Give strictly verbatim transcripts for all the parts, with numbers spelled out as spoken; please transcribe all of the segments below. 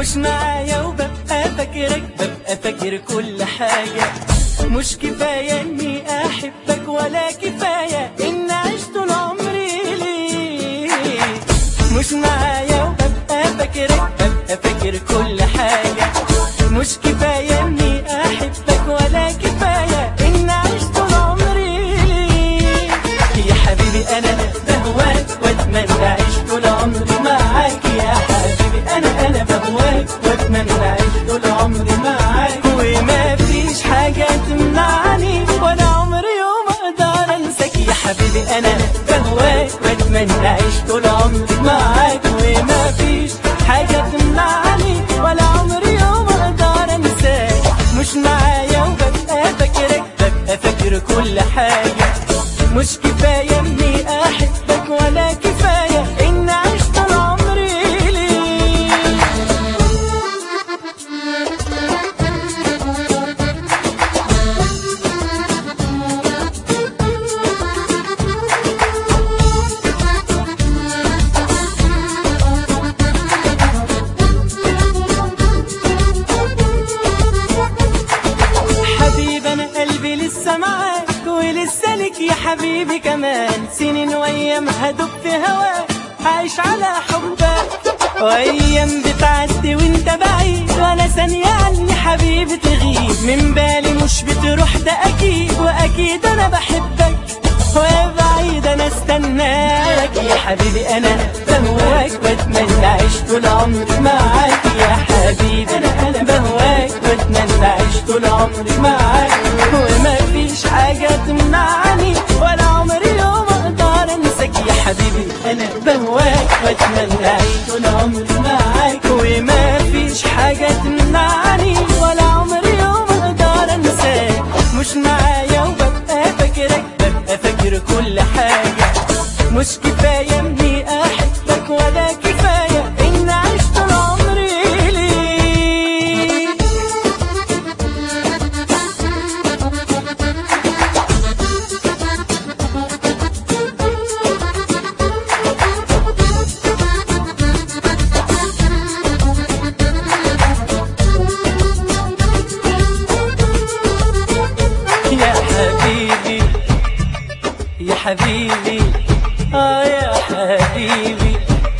مش معايا وببقى فاكرك، ببقى فاكر كل حاجة. مش كفاية اني احبك ولا كفاية ان اعيش طول عمري ليك. مش معايا وببقى فاكرك، ببقى فاكر كل حاجة. مش كفاية اني احبك ولا كفاية ان اعيش طول عمري ليك. يا حبيبي انا بهواك واتمنى اعيش طول عمري معاك. يا حبيبي انا انا بهواك واتمنى اعيش طول عمري معاك. وما فيش حاجة تمنعني ولا عمري يوم اقدر انساك. يا حبيبي انا بهواك واتمنى اعيش طول عمري معاك. وما فيش حاجة تمنعني ولا عمري يوم اقدر انساك. مش معايا وببقى فاكرك، ببقى فاكر كل حاجة. مش كفاية اني احبك ولا كفاية ان اعيش طول عمري ليك. حبيبي انا قلبي لسه معاك ولسه لك يا حبيبي كمان سنين، وايام هدوب في هواك عايش على حبك. وايام بتعدي وانت بعيد وانا ثانية عني حبيبي تغيب من بالي، مش بتروح ده اكيد واكيد انا بحبك. ويا بعيد انا استناك يا حبيبي انا بهواك واتمنى اعيش طول عمري معاك. يا حبيبي انا انا بهواك واتمنى اعيش طول عمري معاك. وما فيش حاجة تمنعني ولا عمري يوم اقدر انساك. يا حبيبي انا بهواك واتمنى اعيش طول عمري معاك. وما فيش حاجة تمنعني ولا عمري يوم اقدر انساك. مش معايا وببقى فاكرك، ببقى فاكر كل حاجة. مش كفاية اني احبك ولا كفاية ان اعيش طول عمري ليك. يا حبيبي يا حبيبي آه يا حبيبي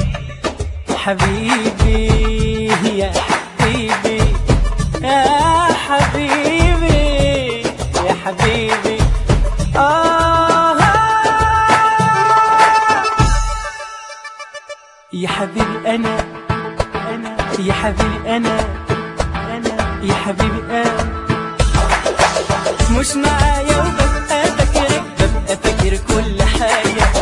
حبيبي يا حبيبي يا حبيبي يا حبيبي آه يا حبيبي أنا أنا يا حبيبي أنا أنا يا حبيبي أنا. مش معايا وببقى فاكرك، ببقى فاكر كل حاجة.